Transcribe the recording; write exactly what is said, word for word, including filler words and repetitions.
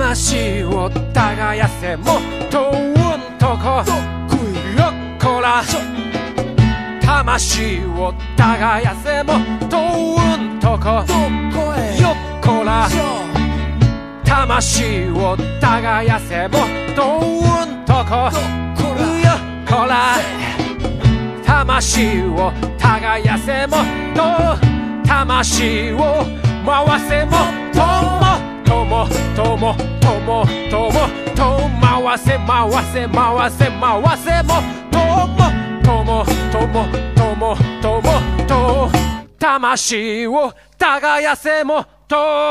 魂を耕せもっとうんとこよっこら魂を耕せもっとうんとこよっこら魂を耕せもっとうんとこよっこら魂を耕せもっと魂を回せもっともともともともともと回せ回せ回せ回せもともともともともともと魂を耕せもっと